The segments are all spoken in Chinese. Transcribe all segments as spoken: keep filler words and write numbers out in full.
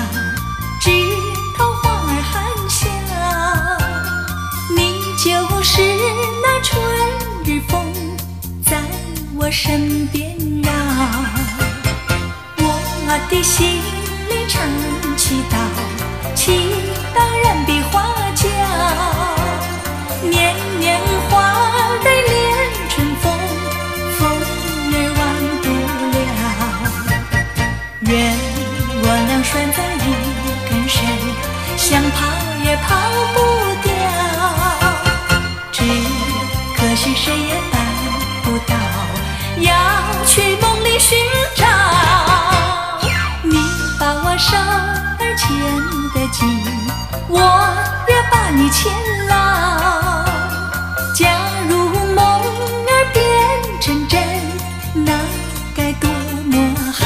枝头花儿含笑。你就是那春日风，在我身边绕。我的心里常祈祷，祈祷人比花娇。年年花儿恋春风，风儿忘不了。愿我俩拴在一根绳，想跑也跑不掉。只可惜谁也办不到，要去梦里寻找。你把我手儿牵得紧，我也把你牵牢。假如梦儿变成真，那该多么好。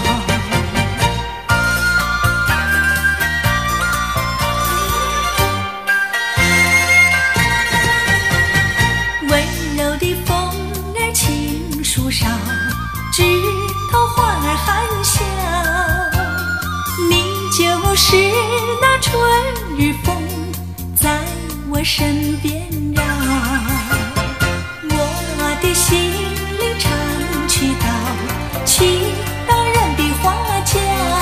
温柔的风儿轻树梢，枝头花儿含笑。你就是那春日风，在我身边绕。我的心里常祈祷，祈祷人比花娇。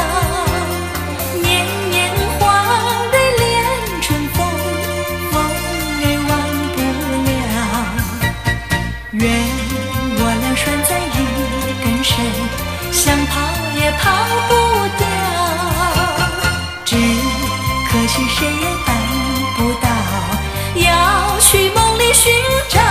年年花儿恋春风，风儿忘不了。愿我俩拴在一根绳，想跑也跑不掉。只可惜谁也办不到，要去梦里寻找。